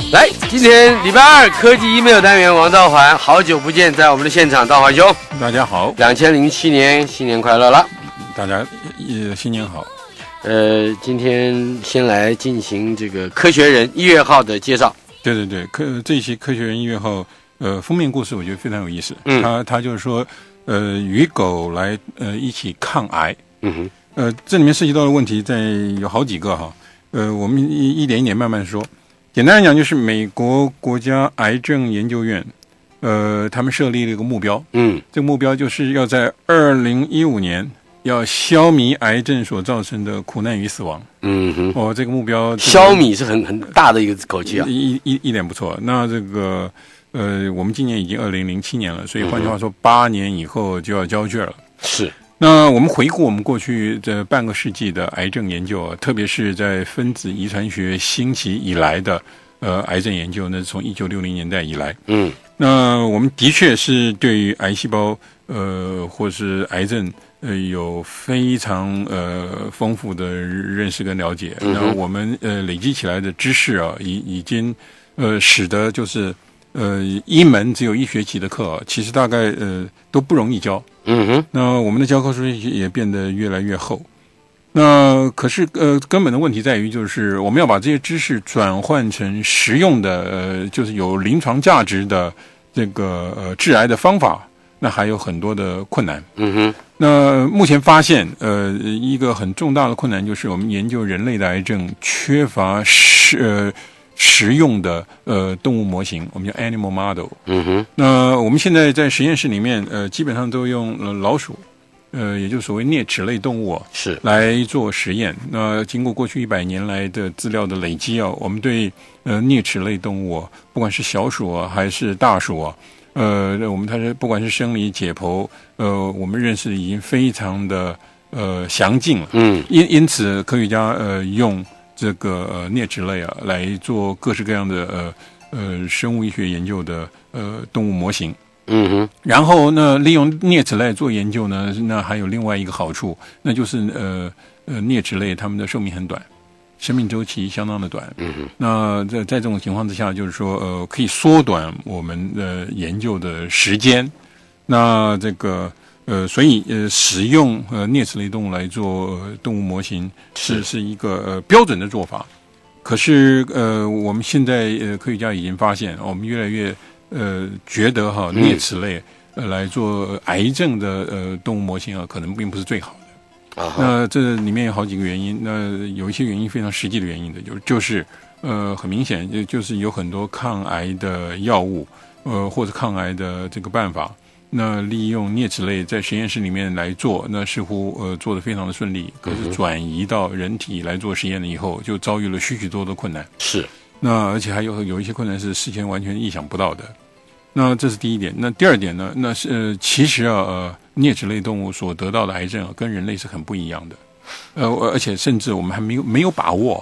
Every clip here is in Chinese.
来，今天礼拜二科技 email 单元，王道环，好久不见，在我们的现场，道环兄， 大家好 ，2007年新年快乐了， 大家新年好。 今天先来进行这个科学人1月号的介绍。 对，这一期科学人1月号，封面故事我觉得非常有意思。他就是说，与狗来一起抗癌。这里面涉及到的问题有好几个哈。我们一点一点慢慢说。简单来讲，就是美国国家癌症研究院，他们设立了一个目标。这个目标就是要在2015年要消弭癌症所造成的苦难与死亡。这个目标， 消弭是很大的一个口气啊， 一点不错。那这个我们今年已经2007年了，所以换句话说，8年以后就要交卷了。 是。 那我们回顾我们过去这半个世纪的癌症研究，特别是在分子遗传学兴起以来的癌症研究，那是从1960年代以来。那我们的确是对于癌细胞或是癌症有非常丰富的认识跟了解。那我们累积起来的知识啊，已经使得就是一门只有1学期的课其实大概都不容易教。那我们的教科书也变得越来越厚。那可是根本的问题在于，就是我们要把这些知识转换成实用的就是有临床价值的这个治癌的方法，那还有很多的困难。那目前发现一个很重大的困难就是我们研究人类的癌症缺乏实用的动物模型，我们叫 animal model。那我们现在在实验室里面基本上都用老鼠，也就是所谓啮齿类动物是来做实验。那经过过去100年来的资料的累积我们对啮齿类动物不管是小鼠还是大鼠我们它是不管是生理解剖我们认识已经非常的详尽了。因此科学家用这个啮齿类来做各式各样的生物医学研究的动物模型。然后呢，利用啮齿类做研究呢，那还有另外一个好处，那就是啮齿类它们的寿命很短，生命周期相当的短。那在这种情况之下，就是说可以缩短我们的研究的时间。那这个所以使用啮齿类动物来做动物模型是一个标准的做法。可是我们现在科学家已经发现，我们越来越觉得啮齿类来做癌症的动物模型可能并不是最好的。那这里面有好几个原因，那有一些原因非常实际的原因的，就是很明显就是有很多抗癌的药物或者抗癌的这个办法。那利用啮齿类在实验室里面来做，那似乎做得非常的顺利。可是转移到人体来做实验了以后，就遭遇了许多的困难。 是。那而且还有一些困难是事前完全意想不到的。那这是第一点。那第二点呢？那是其实啮齿类动物所得到的癌症跟人类是很不一样的。而且甚至我们还没有把握，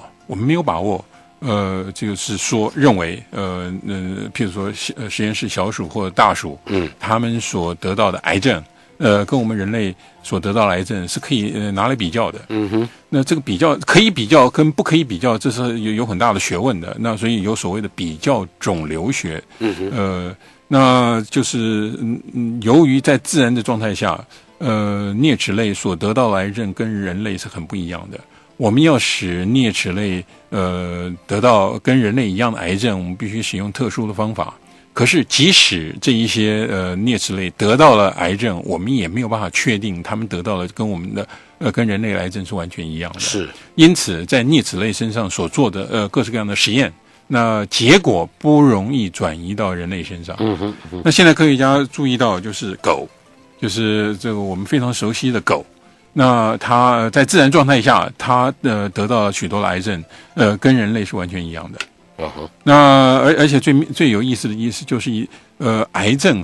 就是说认为譬如说实验室小鼠或者大鼠，他们所得到的癌症跟我们人类所得到的癌症是可以拿来比较的。那这个比较可以比较跟不可以比较，这是有很大的学问的。那所以有所谓的比较肿瘤学。那就是由于在自然的状态下啮齿类所得到的癌症跟人类是很不一样的。我们要使啮齿类得到跟人类一样的癌症，我们必须使用特殊的方法。可是即使这一些啮齿类得到了癌症，我们也没有办法确定他们得到了跟我们的跟人类的癌症是完全一样的。 是。因此在啮齿类身上所做的各式各样的实验，那结果不容易转移到人类身上。那现在科学家注意到，就是狗，就是这个我们非常熟悉的狗。那它在自然状态下，它得到了许多的癌症，跟人类是完全一样的。那而且最有意思的意思就是癌症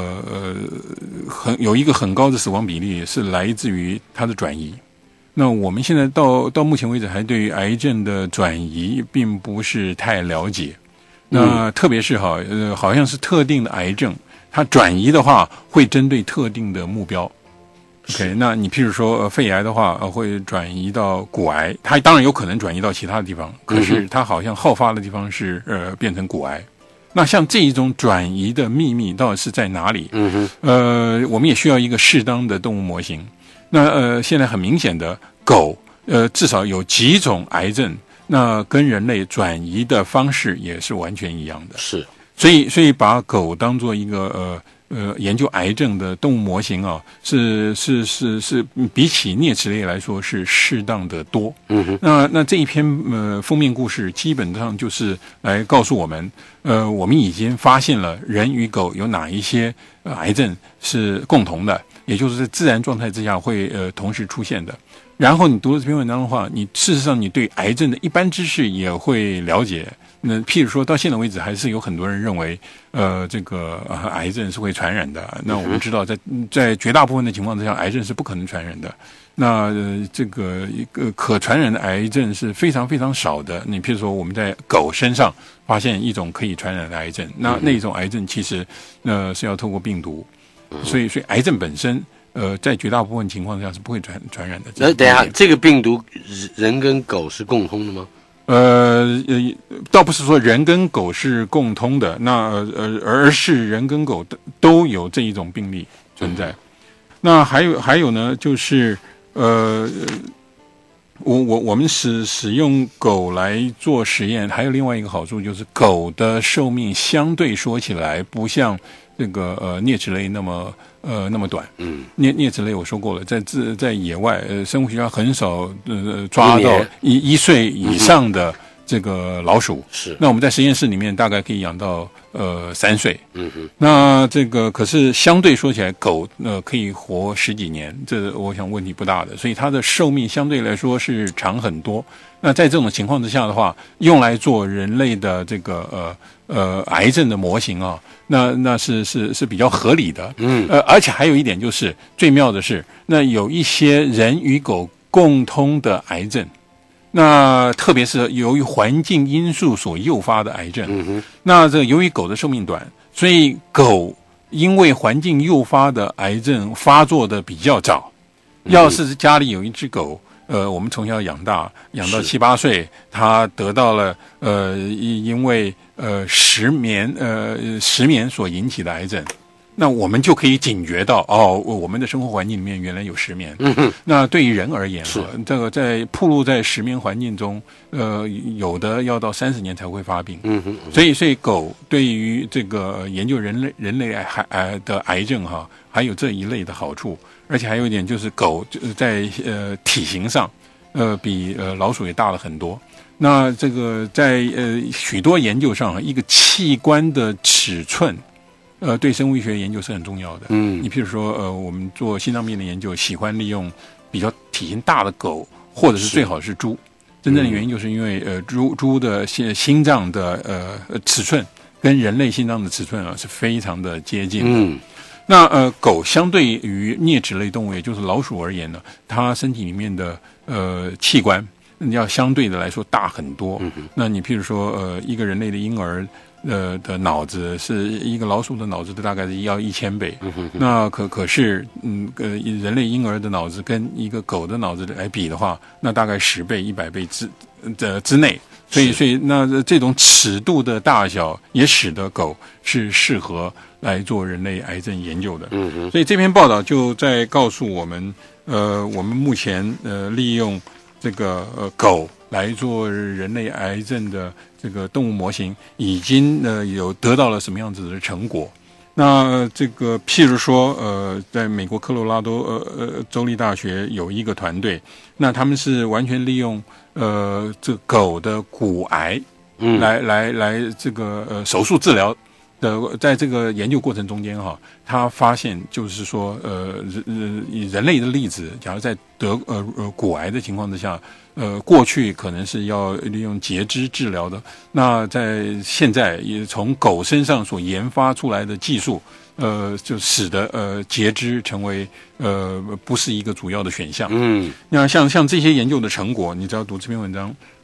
有一个很高的死亡比例是来自于它的转移。那我们现在到目前为止还对于癌症的转移并不是太了解。那特别是好像是特定的癌症，它转移的话会针对特定的目标。 OK， 那你譬如说肺癌的话，会转移到骨癌，它当然有可能转移到其他的地方，可是它好像好发的地方是变成骨癌。那像这一种转移的秘密到底是在哪里？我们也需要一个适当的动物模型。那现在很明显的狗，至少有几种癌症，那跟人类转移的方式也是完全一样的。 是， 所以把狗当做一个研究癌症的动物模型啊，是比起啮齿类来说是适当的多。那这一篇封面故事基本上就是来告诉我们，我们已经发现了人与狗有哪一些癌症是共同的，也就是在自然状态之下会同时出现的。然后你读了这篇文章的话，你事实上你对癌症的一般知识也会了解。那譬如说到现在为止，还是有很多人认为，这个癌症是会传染的。那我们知道在绝大部分的情况之下，癌症是不可能传染的。那这个一个可传染的癌症是非常非常少的。你譬如说我们在狗身上发现一种可以传染的癌症，那种癌症其实是要透过病毒，所以癌症本身在绝大部分情况下是不会传染的。 那等一下，这个病毒人跟狗是共通的吗？ 倒不是说人跟狗是共通的，而是人跟狗都有这一种病例存在。那还有呢，就是我们使用狗来做实验，还有另外一个好处就是狗的寿命相对说起来不像这个啮齿类那么短。啮齿类我说过了，在野外生物学家很少抓到1岁以上的这个老鼠。是，那我们在实验室里面大概可以养到3岁。那这个可是相对说起来，狗可以活10几年，这我想问题不大的，所以它的寿命相对来说是长很多。那在这种情况之下的话，用来做人类的这个癌症的模型啊，那是比较合理的。而且还有一点就是最妙的是，那有一些人与狗共通的癌症，那特别是由于环境因素所诱发的癌症。那这由于狗的寿命短，所以狗因为环境诱发的癌症发作的比较早。要是家里有一只狗，我们从小养到7、8岁，它得到了因为石棉所引起的癌症，那我们就可以警觉到我们的生活环境里面原来有石棉。那对于人而言，这个在暴露在石棉环境中，有的要到30年才会发病。所以狗对于这个研究人类的癌症还有这一类的好处。而且还有一点就是狗在体型上比老鼠也大了很多。那这个在许多研究上，一个器官的尺寸对生物医学研究是很重要的。你譬如说我们做心脏病的研究，喜欢利用比较体型大的狗，或者是最好是猪。真正的原因就是因为猪的心脏的尺寸跟人类心脏的尺寸是非常的接近的。那狗相对于啮齿类动物，也就是老鼠而言呢，它身体里面的器官要相对的来说大很多。那你譬如说一个人类的婴儿的脑子是一个老鼠的脑子的大概是要1000倍。那可是人类婴儿的脑子跟一个狗的脑子来比的话，那大概10倍、100倍之内。所以那这种尺度的大小也使得狗是适合来做人类癌症研究的。所以这篇报道就在告诉我们，我们目前利用这个狗来做人类癌症的这个动物模型，已经有得到了什么样子的成果。那这个譬如说在美国科罗拉多州立大学有一个团队，那他们是完全利用这狗的骨癌来这个手术治疗的，在这个研究过程中间他发现就是说以人类的例子，假如在得骨癌的情况之下，过去可能是要利用截肢治疗的，那在现在也从狗身上所研发出来的技术，就使得截肢成为不是一个主要的选项。那像这些研究的成果，你只要读这篇文章，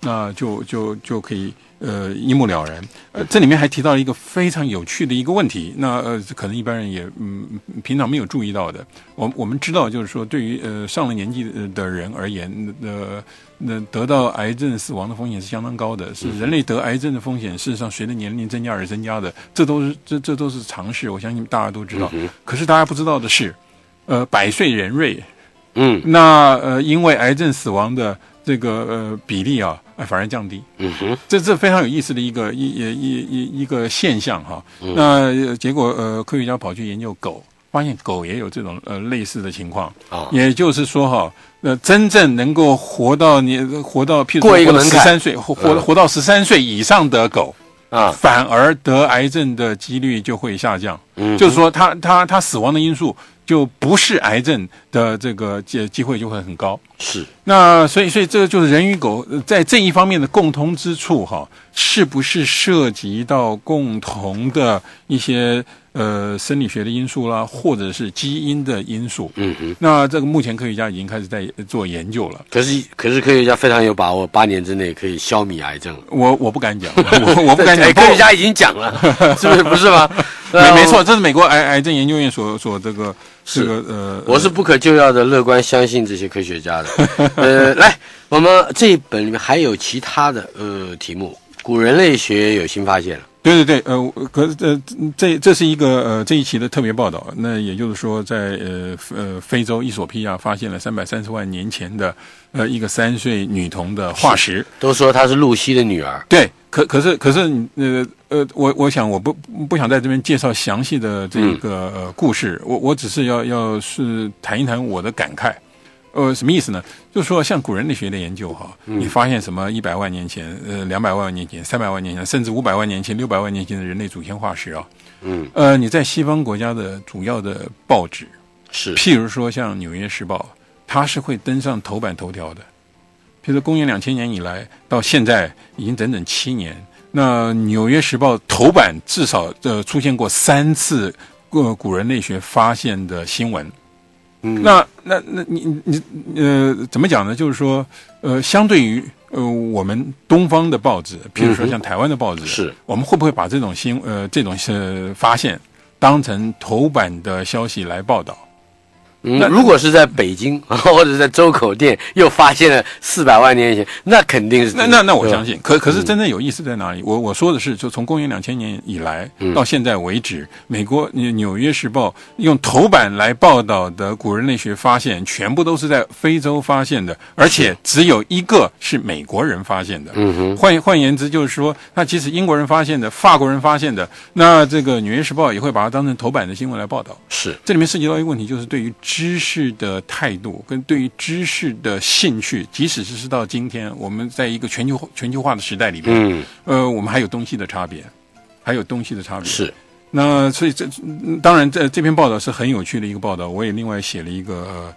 那就可以一目了然。这里面还提到了一个非常有趣的一个问题，那可能一般人也平常没有注意到的。我们知道，就是说对于上了年纪的人而言，得到癌症死亡的风险是相当高的，是人类得癌症的风险事实上随着年龄增加而增加的，这都是常识，我相信大家都知道。可是大家不知道的是，百岁人瑞，那因为癌症死亡的这个比例啊，反而降低。这非常有意思的一个现象哈。那结果科学家跑去研究狗，发现狗也有这种类似的情况。也就是说哈，真正能够活到譬如说过一个门槛 13岁，活到13岁以上的狗。反而得癌症的几率就会下降。就是说他死亡的因素就不是癌症的这个机会就会很高。 是。那所以这个就是人与狗在这一方面的共通之处哈，是不是涉及到共同的一些生理学的因素啦，或者是基因的因素？那这个目前科学家已经开始在做研究了。可是科学家非常有把握，8年之内可以消弭癌症。 我不敢讲，我不敢讲。 科学家已经讲了，不是吗？ 没错，这是美国癌症研究院所这个我是不可救药的乐观相信这些科学家的。来，我们这一本里面还有其他的题目，古人类学有新发现了。 对，这是一个这一期的特别报道。那也就是说，在非洲伊索比亚发现了330万年前的一个3岁女童的化石， 都说她是露西的女儿。 对，可是我想我不想在这边介绍详细的这个故事，我只是要是谈一谈我的感慨。什么意思呢？就是说，像古人类学的研究哈，你发现什么100万年前、200万年前、300万年前，甚至500万年前、600万年前的人类祖先化石啊，你在西方国家的主要的报纸是，譬如说像《纽约时报》，它是会登上头版头条的。譬如说，公元2000年以来到现在已经整整7年，那《纽约时报》头版至少出现过3次古人类学发现的新闻。那你怎么讲呢？就是说，相对于我们东方的报纸，譬如说像台湾的报纸，是我们会不会把这种发现当成头版的消息来报道？ 如果是在北京或者在周口店又发现了400万年前，那肯定是那我相信。可是真正有意思在哪里？我说的是，就从公元2000年以来到现在为止，美国《纽约时报》用头版来报道的古人类学发现，全部都是在非洲发现的，而且只有一个是美国人发现的。换言之，就是说，那即使英国人发现的、法国人发现的，那这个《纽约时报》也会把它当成头版的新闻来报道。 是， 这里面涉及到一个问题，就是对于知识的态度跟对于知识的兴趣，即使是到今天，我们在一个全球化的时代里面，我们还有东西的差别，是。那所以当然这篇报道是很有趣的一个报道，我也另外写了一个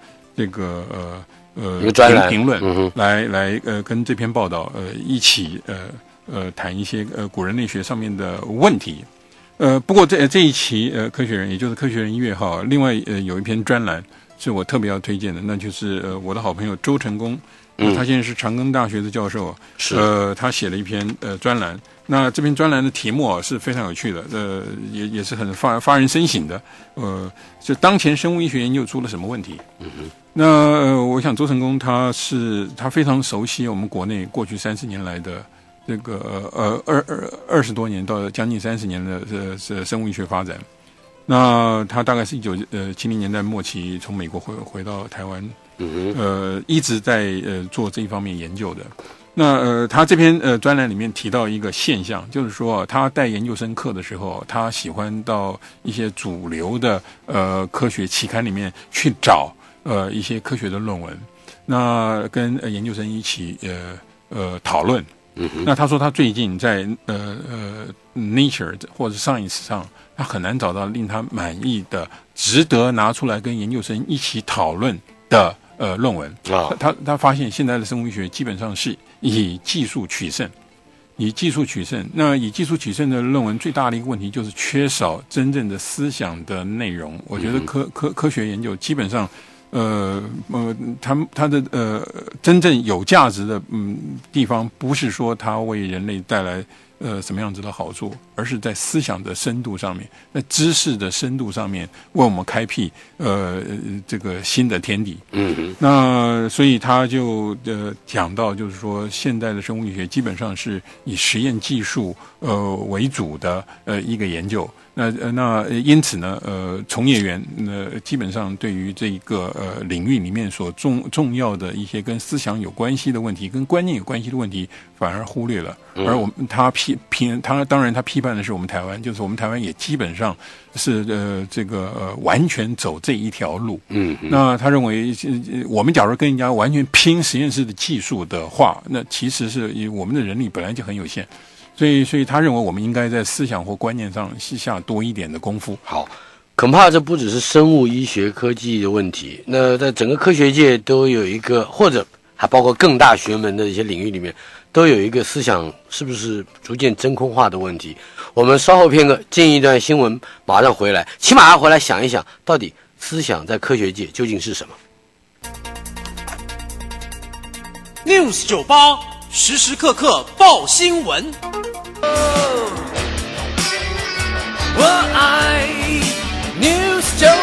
评论，来跟这篇报道一起谈一些古人类学上面的问题。不过这一期科学人，也就是科学人1月号，另外有一篇专栏是我特别要推荐的，那就是我的好朋友周成功，他现在是长庚大学的教授，他写了一篇专栏。那这篇专栏的题目是非常有趣的，也是很发人深省的。就当前生物医学研究出了什么问题？那我想周成功他非常熟悉我们国内过去30年来的这个20多年到将近30年的生物医学发展。那他大概是1970年代末期从美国回到台湾，一直在做这一方面研究的。那他这篇专栏里面提到一个现象，就是说他带研究生课的时候，他喜欢到一些主流的科学期刊里面去找一些科学的论文，那跟研究生一起讨论。那他说他最近在Nature 或者 Science 上，他很难找到令他满意的、值得拿出来跟研究生一起讨论的论文。他发现现在的生物医学基本上是以技术取胜。那以技术取胜的论文最大的一个问题就是缺少真正的思想的内容。我觉得科学研究基本上它的真正有价值的地方，不是说它为人类带来什么样子的好处，而是在思想的深度上面，在知识的深度上面，为我们开辟这个新的天地。那所以他就讲到，就是说现代的生物医学基本上是以实验技术为主的一个研究。那因此呢，从业员基本上对于这个领域里面所重要的一些跟思想有关系的问题，跟观念有关系的问题，反而忽略了。而他当然他批判的是我们台湾，就是我们台湾也基本上是完全走这一条路。那他认为我们假如跟人家完全拼实验室的技术的话，那其实是我们的人力本来就很有限。所以他认为我们应该在思想或观念上下多一点的功夫。 好，恐怕这不只是生物医学科技的问题，那在整个科学界都有一个，或者还包括更大学门的一些领域里面，都有一个思想是不是逐渐真空化的问题。我们稍后片刻进一段新闻，马上回来，起码要回来想一想，到底思想在科学界究竟是什么。 News 98时时刻刻报新闻。我爱 News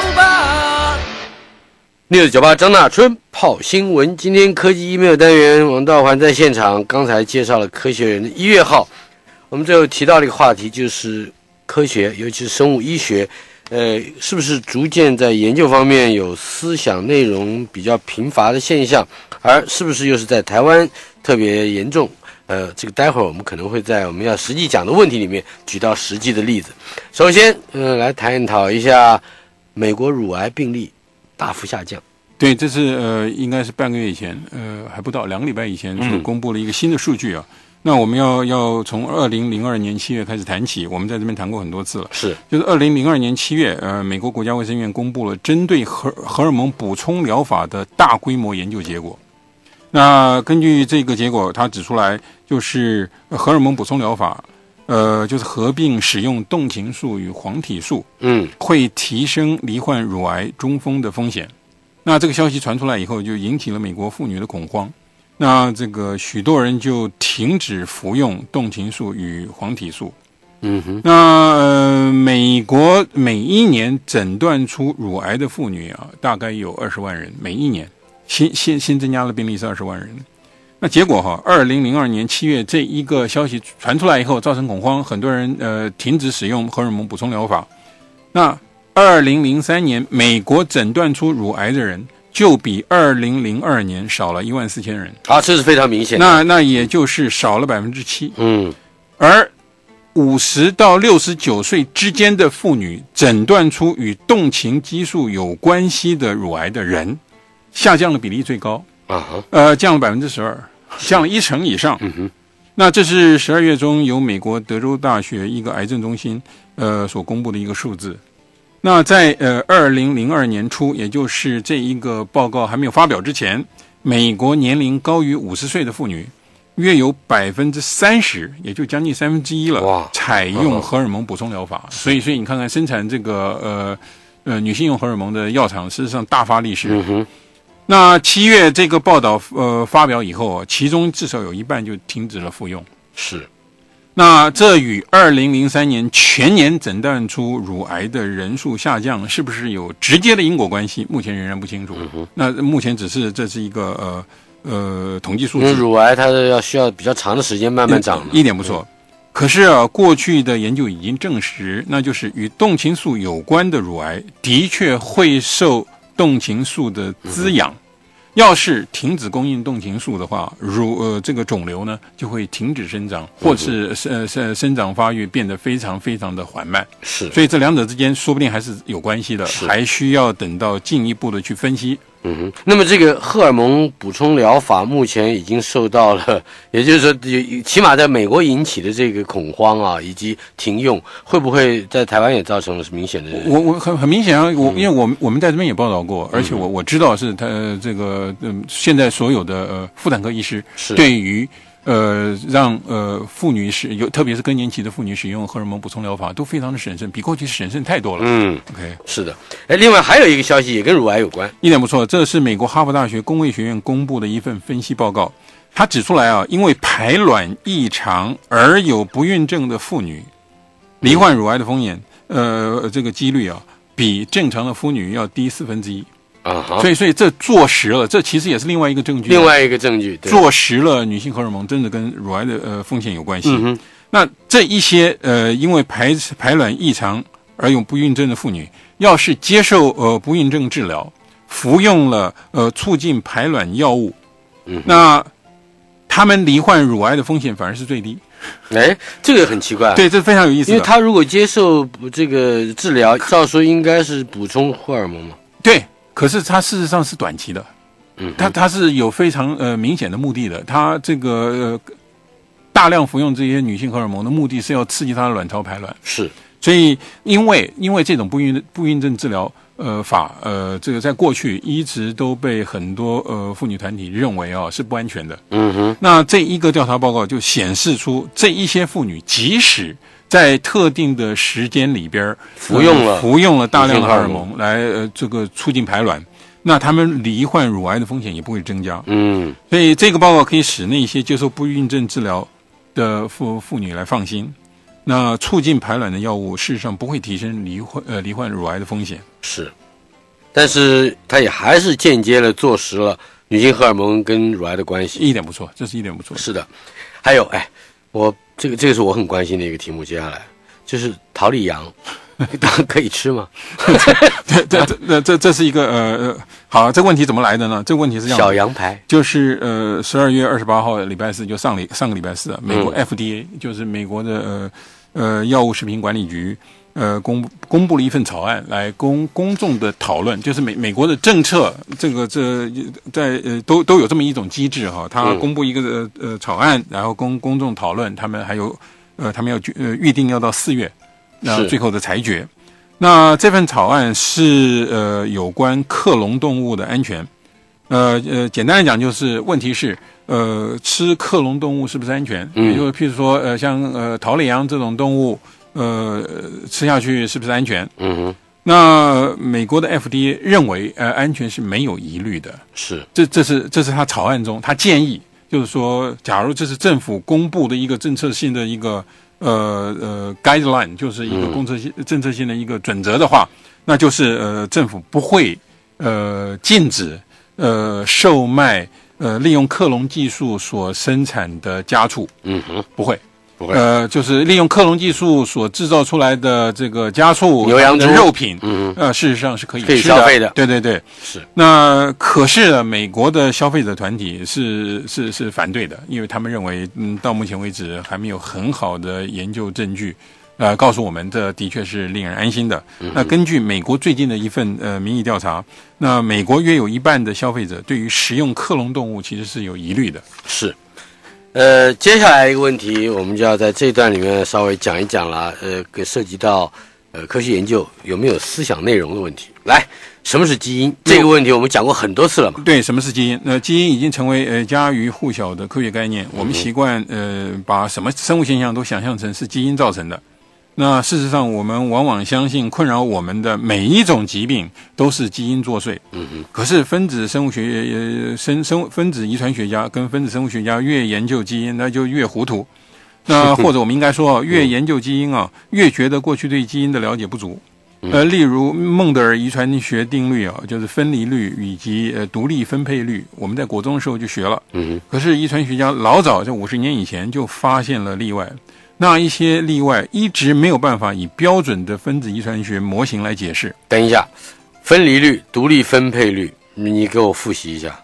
98。News 98张大春泡新闻。今天科技 email 单元，王道环在现场，刚才介绍了科学人的1月号。我们最后提到了一个话题，就是科学，尤其是生物医学，是不是逐渐在研究方面有思想内容比较贫乏的现象，而是不是又是在台湾特别严重？这个待会儿我们可能会在我们要实际讲的问题里面举到实际的例子。首先，来探讨一下美国乳癌病例大幅下降。 对，这是应该是半个月以前，还不到2个礼拜以前所公布了一个新的数据啊。那我们要从2002年7月开始谈起，我们在这边谈过很多次了。 是， 就是2002年7月，美国国家卫生院公布了针对荷尔蒙补充疗法的大规模研究结果。那根据这个结果，它指出来就是荷尔蒙补充疗法，就是合并使用动情素与黄体素，会提升罹患乳癌中风的风险。那这个消息传出来以后，就引起了美国妇女的恐慌。那这个许多人就停止服用动情素与黄体素。那美国每一年诊断出乳癌的妇女啊，大概有20万人，每一年新增加的病例是20万人。那结果2002年7月这一个消息传出来以后，造成恐慌，很多人停止使用荷尔蒙补充疗法。那2003年美国诊断出乳癌的人就比2002年少了14000人。 这是非常明显的。 那也就是少了7%。而50到69岁之间的妇女诊断出与动情激素有关系的乳癌的人，下降的比例最高。降了12%，降了1成以上。那这是12月中由美国德州大学一个癌症中心所公布的一个数字。那在2002年初，也就是这一个报告还没有发表之前，美国年龄高于50岁的妇女约有30%，也就将近1/3了，采用荷尔蒙补充疗法。所以你看看生产这个女性用荷尔蒙的药厂，事实上大发利市。那7月这个报道发表以后，其中至少有一半就停止了服用。 是。 那这与2003年全年诊断出乳癌的人数下降是不是有直接的因果关系？目前仍然不清楚。那目前这是一个统计数字。 乳癌它需要比较长的时间慢慢长， 一点不错。可是过去的研究已经证实，那就是与动情素有关的乳癌的确会受动情素的滋养。要是停止供应动情素的话，这个肿瘤呢就会停止生长，或是生长发育变得非常非常的缓慢。 是， 所以这两者之间说不定还是有关系的，还需要等到进一步的去分析。 那么这个荷尔蒙补充疗法目前已经受到了，也就是说，起码在美国引起的这个恐慌啊，以及停用，会不会在台湾也造成了明显的？ 我很明显啊，因为我们在这边也报道过，而且我知道是他这个现在所有的妇产科医师对于让妇女特别是更年期的妇女使用荷尔蒙补充疗法都非常的审慎，比过去审慎太多了。OK， 是的。另外还有一个消息也跟乳癌有关， 一点不错，这是美国哈佛大学工卫学院公布的一份分析报告。他指出来啊，因为排卵异常而有不孕症的妇女，罹患乳癌的风险，这个几率啊，比正常的妇女要低1/4。所以这坐实了，这其实也是另外一个证据。对，坐实了女性荷尔蒙真的跟乳癌的风险有关系。那这一些因为排卵异常而有不孕症的妇女，要是接受不孕症治疗，服用了促进排卵药物，那他们罹患乳癌的风险反而是最低。 这个很奇怪。 对，这非常有意思。 因为他如果接受这个治疗，照说应该是补充荷尔蒙嘛。 对，可是他事实上是短期的。他是有非常明显的目的的。他这个大量服用这些女性荷尔蒙的目的是要刺激她的卵巢排卵。 是。 所以因为这种不孕症治疗法这个在过去一直都被很多妇女团体认为是不安全的。那这一个调查报告就显示出，这一些妇女即使在特定的时间里边服用了大量的荷尔蒙来这个促进排卵，那他们罹患乳癌的风险也不会增加。所以这个报告可以使那些接受不孕症治疗的妇女来放心。那促进排卵的药物事实上不会提升罹患乳癌的风险。 是，但是它也还是间接了坐实了女性荷尔蒙跟乳癌的关系。 一点不错，这是一点不错。 是的。还有我这个是我很关心的一个题目，接下来就是桃李羊可以吃吗？ 这是一个好，这个问题怎么来的呢？这个问题是这样的， 小羊排， 就是12月28号礼拜四，就上个礼拜四，美国 FDA 就是美国的药物食品管理局公布了一份草案来公众的讨论，就是美国的政策，在都有这么一种机制哈，他公布一个草案，然后公众讨论，他们要预定要到4月。那最后的裁决，那这份草案是有关克隆动物的安全。简单来讲，就是问题是吃克隆动物是不是安全？也就是譬如说像桃李羊这种动物，吃下去是不是安全？那美国的 FDA 认为安全是没有疑虑的。 是， 这是他草案中他建议，就是说，假如这是政府公布的一个政策性的一个guideline， 就是一个政策性的一个准则的话，那就是政府不会禁止售卖利用克隆技术所生产的家畜。不会。就是利用克隆技术所制造出来的这个家畜牛羊猪的肉品，事实上是可以吃的， 消费的。 对， 是。那可是美国的消费者团体是反对的，因为他们认为，到目前为止还没有很好的研究证据，告诉我们这的确是令人安心的。那根据美国最近的一份民意调查，那美国约有1半的消费者对于食用克隆动物其实是有疑虑的。 是。接下来一个问题，我们就要在这一段里面稍微讲一讲了。涉及到科学研究有没有思想内容的问题。来，什么是基因？这个问题我们讲过很多次了嘛。 对，什么是基因？基因已经成为家喻户晓的科学概念。我们习惯把什么生物现象都想象成是基因造成的。那事实上，我们往往相信困扰我们的每一种疾病都是基因作祟。可是分子生物学分子遗传学家跟分子生物学家越研究基因，那就越糊涂。那或者我们应该说，越研究基因越觉得过去对基因的了解不足。例如孟德尔遗传学定律就是分离律以及独立分配律，我们在国中的时候就学了。可是遗传学家老早在50年以前就发现了例外。那一些例外一直没有办法以标准的分子遗传学模型来解释。 等一下，分离律、独立分配律，你给我复习一下。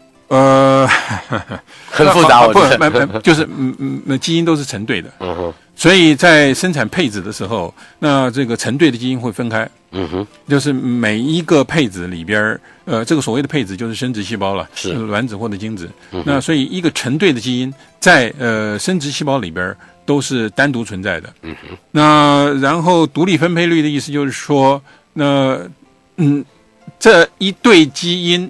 很复杂，我觉得就是基因都是成对的。所以在生产配子的时候，那这个成对的基因会分开。就是每一个配子里边，这个所谓的配子就是生殖细胞了，是卵子或者精子。那所以一个成对的基因在生殖细胞里边都是单独存在的。那然后独立分配律的意思就是说，那这一对基因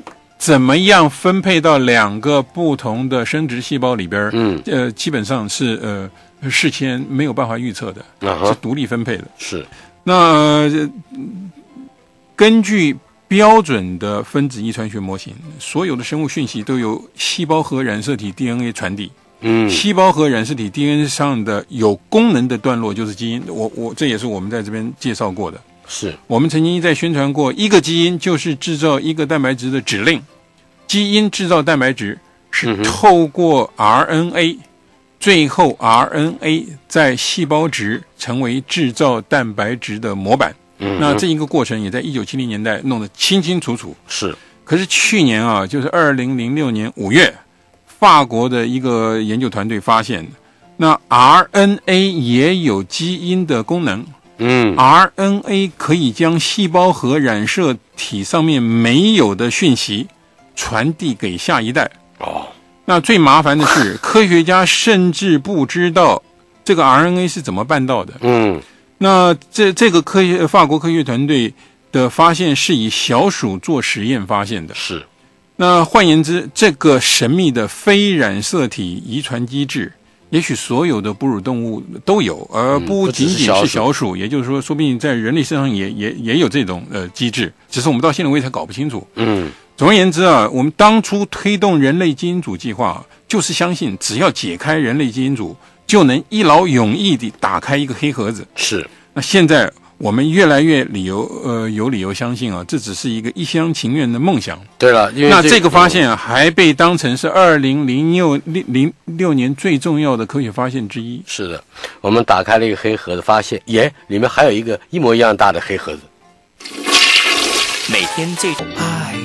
怎么样分配到2个不同的生殖细胞里边？基本上是事先没有办法预测的，是独立分配的。 是。 那根据标准的分子遗传学模型，所有的生物讯息都由细胞核染色体 DNA 传递。细胞核染色体 DNA 上的有功能的段落就是基因。这也是我们在这边介绍过的。 是我们曾经在宣传过，一个基因就是制造一个蛋白质的指令。基因制造蛋白质是透过 RNA，最后 RNA 在细胞质成为制造蛋白质的模板。那这一个过程也在1970年代弄得清清楚楚。 是。 可是去年啊，就是2006年5月，法国的一个研究团队发现，那 RNA 也有基因的功能。RNA 可以将细胞核染色体上面没有的讯息传递给下一代。那最麻烦的是，科学家甚至不知道这个 RNA 是怎么办到的。那这个法国科学团队的发现是以小鼠做实验发现的。 是。 那换言之，这个神秘的非染色体遗传机制，也许所有的哺乳动物都有，而不仅仅是小鼠。也就是说，说不定在人类身上也有这种机制，只是我们到现在为止还搞不清楚。总而言之啊，我们当初推动人类基因组计划，就是相信只要解开人类基因组，就能一劳永逸地打开一个黑盒子。 是。 那现在我们越来越有理由相信啊，这只是一个一厢情愿的梦想。 对了，因为那这个发现啊，还被当成是2006年最重要的科学发现之一。 是的，我们打开了一个黑盒子，发现里面还有一个一模一样大的黑盒子。 每天最爱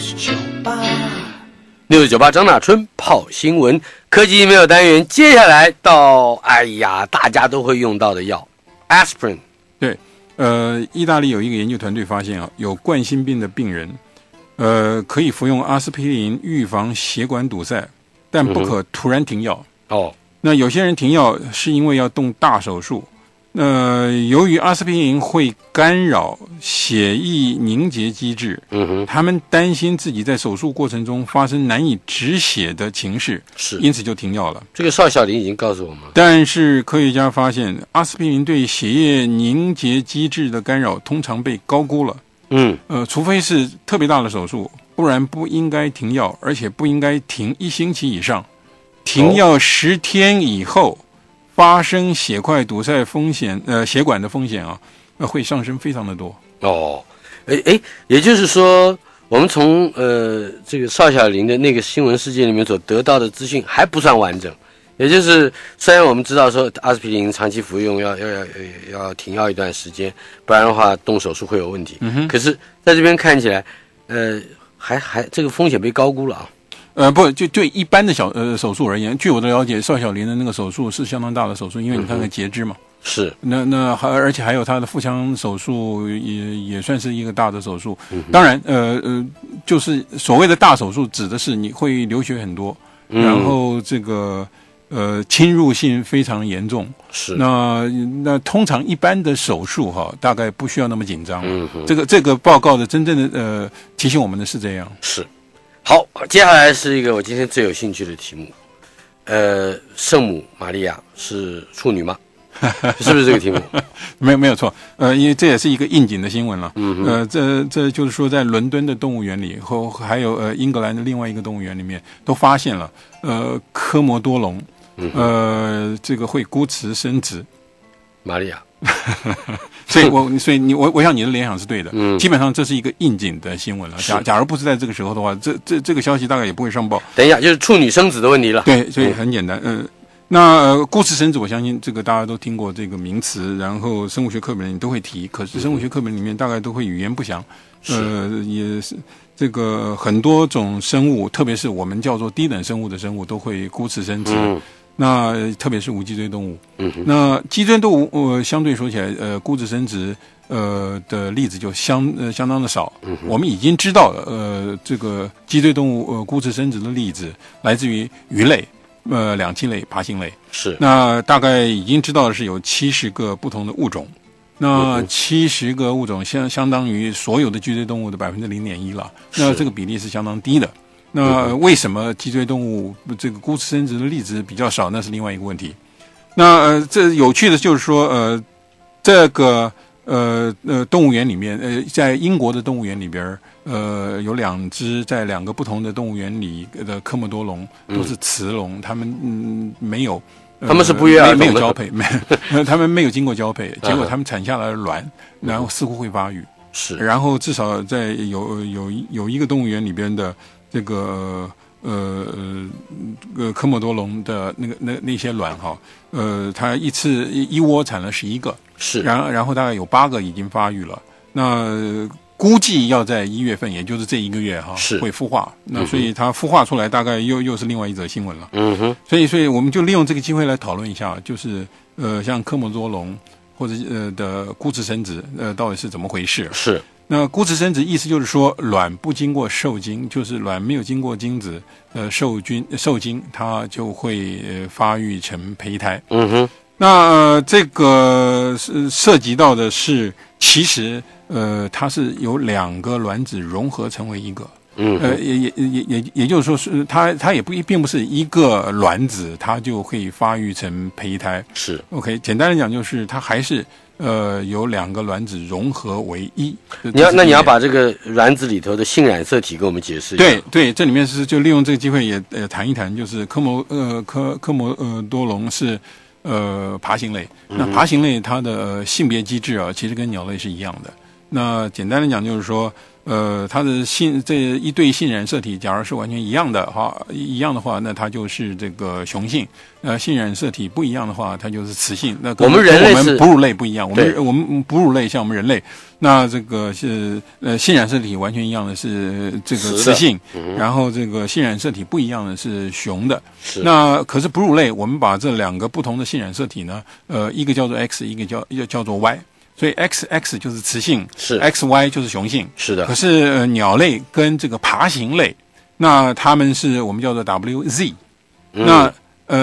News98张大春泡新闻科技email单元，接下来到大家都会用到的药 aspirin。 对，意大利有一个研究团队发现啊，有冠心病的病人可以服用阿司匹林预防血管堵塞，但不可突然停药。那有些人停药是因为要动大手术，由于阿司匹林会干扰血液凝结机制，他们担心自己在手术过程中发生难以止血的情势，因此就停药了。这个邵小林已经告诉我们， 但是科学家发现，阿司匹林对血液凝结机制的干扰通常被高估了。除非是特别大的手术，不然不应该停药，而且不应该停1星期以上。停药10天以后，发生血块堵塞风险，血管的风险啊，会上升非常的多。 也就是说，我们从这个邵小林的那个新闻事件里面所得到的资讯还不算完整。也就是虽然我们知道说阿司匹林长期服用要停药一段时间，不然的话动手术会有问题。可是在这边看起来，还这个风险被高估了啊。 不，就对一般的手术而言，据我的了解，邵小林的那个手术是相当大的手术，因为你看看截肢嘛。是。那而且还有他的腹腔手术也算是一个大的手术。当然，就是所谓的大手术，指的是你会流血很多，然后这个侵入性非常严重。是。那通常一般的手术大概不需要那么紧张。这个报告的真正的提醒我们的是这样。是。 好，接下来是一个我今天最有兴趣的题目，圣母玛利亚是处女吗？是不是这个题目？ 没有错，因为这也是一个应景的新闻了。这就是说，在伦敦的动物园里，还有英格兰的另外一个动物园里面，都发现了科摩多龙，这个会孤雌生殖。 玛利亚。 所以我想你的联想是对的。基本上这是一个应景的新闻了。假如不是在这个时候的话，这个消息大概也不会上报。 等一下，就是处女生子的问题了。 对，所以很简单。那孤雌生殖，我相信这个大家都听过这个名词，然后生物学课本你都会提。可是生物学课本里面大概都会语言不详。也是这个很多种生物，特别是我们叫做低等生物的生物，都会孤雌生殖。那特别是无脊椎动物。那脊椎动物相对说起来，孤雌生殖的例子就相当的少。我们已经知道了，这个脊椎动物孤雌生殖的例子来自于鱼类、两栖类、爬行类。是。那大概已经知道的是有70个不同的物种。 那70个物种相当于所有的脊椎动物的0.1%了，那这个比例是相当低的。那为什么脊椎动物这个孤雌生殖的例子比较少？那是另外一个问题。那这有趣的就是说，这个动物园里面，在英国的动物园里边，有2只在2个不同的动物园里的科莫多龙都是雌龙，他们没有。 他们是不约而同的， 没有交配，他们没有经过交配，结果他们产下来的卵，然后似乎会发育， 是， 然后至少在有一个动物园里边的这个科莫多龙的那些卵哈，它一窝产了11个， 是， 然后大概有8个已经发育了，那估计要在1月份，也就是这1个月哈，会孵化。那所以它孵化出来，大概又是另外一则新闻了。 嗯哼。 所以我们就利用这个机会来讨论一下，就是像科莫多龙或者的孤雌生殖，到底是怎么回事？ 是。 那孤雌生殖意思就是说，卵不经过受精，就是卵没有经过精子受精，它就会发育成胚胎。 嗯哼。 那这个涉及到的是，其实它是由2个卵子融合成为一个。也就是说是它也并不是一个卵子，它就会发育成胚胎。 是 OK， 简单的讲就是它还是由2个卵子融合为一。 你要把这个卵子里头的性染色体给我们解释一下。 对，这里面就利用这个机会也谈一谈，就是科莫多龙是爬行类。那爬行类它的性别机制啊，其实跟鸟类是一样的。那简单的讲就是说，它的这一对性染色体，假如是完全一样的话，那它就是这个雄性；性染色体不一样的话，它就是雌性。那我们人类我们哺乳类不一样，我们哺乳类像我们人类，那这个是性染色体完全一样的是这个雌性，然后这个性染色体不一样的是雄的。那可是哺乳类，我们把这2个不同的性染色体呢，一个叫做 X， 一个叫做 Y。所以 XX 就是雌性， 是 XY 就是雄性， 是的。 可是鸟类跟这个爬行类，那它们是我们叫做 WZ，那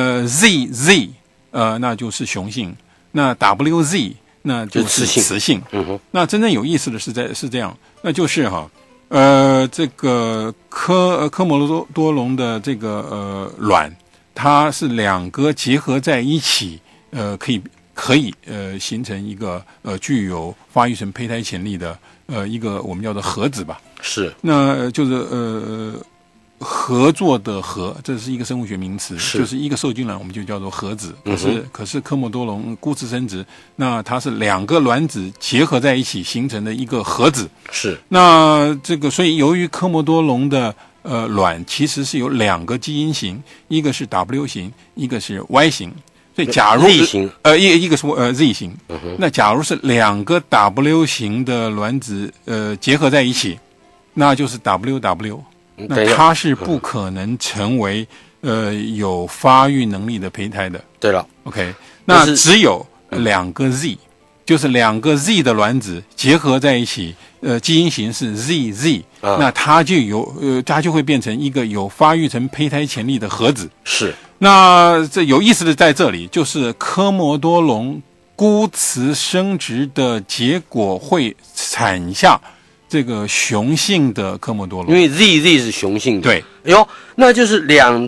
ZZ 那就是雄性，那 WZ 那就是雌性。那真正有意思的是这样，那就是这个科莫多龙的这个卵，它是2个结合在一起，可以形成一个具有发育成胚胎潜力的一个我们叫做合子吧。是，那就是合作的合，这是一个生物学名词，就是一个受精卵我们就叫做合子。可是科莫多龙孤雌生殖，那它是2个卵子结合在一起形成的一个合子。是，那这个所以由于科莫多龙的卵其实是有2个基因型，一个是 W 型，一个是 Y 型。所以假如 Z 型， 一个是Z 型，那假如是2个 W 型的卵子结合在一起，那就是 WW， 那它是不可能成为有发育能力的胚胎的。对了 ，OK， 那只有2个 Z， 就是2个 Z 的卵子结合在一起，基因型是 ZZ，那它就会变成一个有发育成胚胎潜力的合子。是。那这有意思的在这里，就是科莫多龙孤雌生殖的结果会产下这个雄性的科莫多龙，因为 ZZ 是雄性的。对，那就是2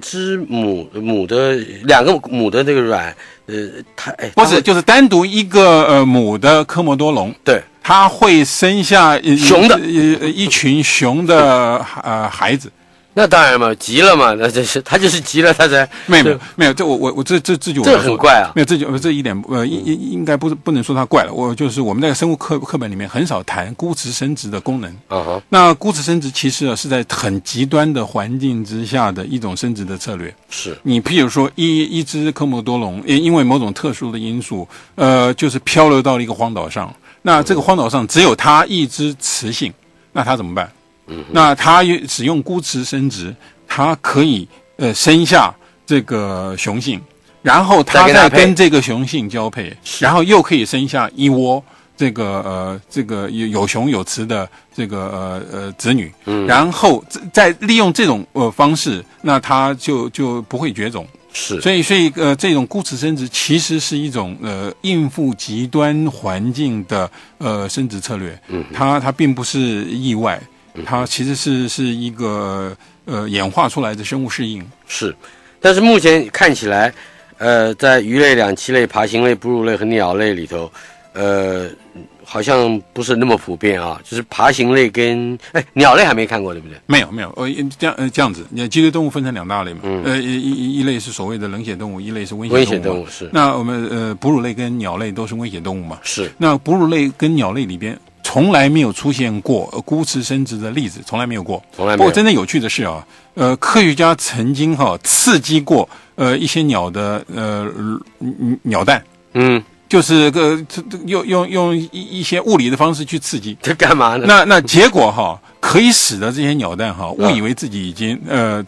个母的这个卵， 不是，就是单独一个母的科莫多龙，对，它会生下雄的一群雄的孩子。 那当然嘛，急了嘛，那他就是急了，他才没有，这我这就这很怪啊， 没有这一点应该不能说它怪了，就是我们在生物课本里面很少谈孤雌生殖的功能。那孤雌生殖其实是在很极端的环境之下的一种生殖的策略。是你譬如说一只科莫多龙，因为某种特殊的因素，就是漂流到了一个荒岛上，那这个荒岛上只有它一只雌性，那它怎么办？那它使用孤雌生殖，它可以生下这个雄性，然后它再跟这个雄性交配，然后又可以生下一窝这个有雄有雌的这个子女，然后再利用这种方式，那它就不会绝种。 是， 所以这种孤雌生殖其实是一种应付极端环境的生殖策略。它并不是意外，它其实是一个演化出来的生物适应。 是，但是目前看起来，在鱼类、两栖类、爬行类、哺乳类和鸟类里头，好像不是那么普遍啊。就是爬行类跟鸟类还没看过，对不对？ 没有，这样子，脊椎动物分成2大类嘛。一类是所谓的冷血动物，一类是温血动物。是。那我们哺乳类跟鸟类都是温血动物嘛。是。那哺乳类跟鸟类里边从来没有出现过孤雌生殖的例子，从来没有过。不过真正有趣的是啊，科学家曾经刺激过一些鸟的鸟蛋。就是用一些物理的方式去刺激， 这干嘛呢？ 那结果可以使得这些鸟蛋误以为自己已经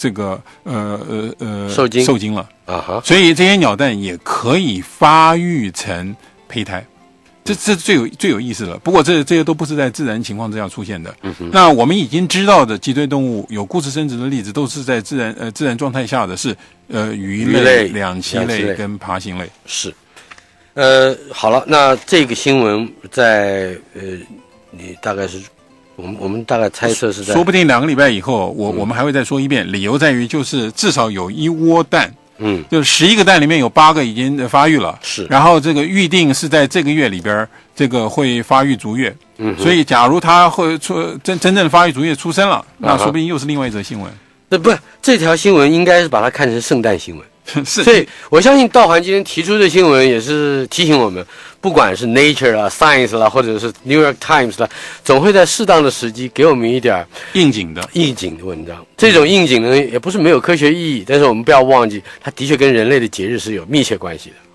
受精了啊，所以这些鸟蛋也可以发育成胚胎。这最有意思了。不过这些都不是在自然情况之下出现的。那我们已经知道的脊椎动物有孤雌生殖的例子，都是在自然状态下的是鱼类、两栖类跟爬行类。 是。好了，那这个新闻在你大概是我们大概猜测是在， 说不定2个礼拜以后，我们还会再说一遍。理由在于就是至少有1窝蛋，就是11个蛋里面有8个已经发育了，是。然后这个预定是在这个月里边，这个会发育足月，所以假如它会真正发育足月出生了，那说不定又是另外一则新闻。 这条新闻应该是把它看成圣诞新闻。所以我相信道环今天提出的新闻也是提醒我们，不管是 Nature 啦、Science 啦，或者是 New York Times 啦，总会在适当的时机给我们一点应景的文章。这种应景呢，也不是没有科学意义，但是我们不要忘记，它的确跟人类的节日是有密切关系的。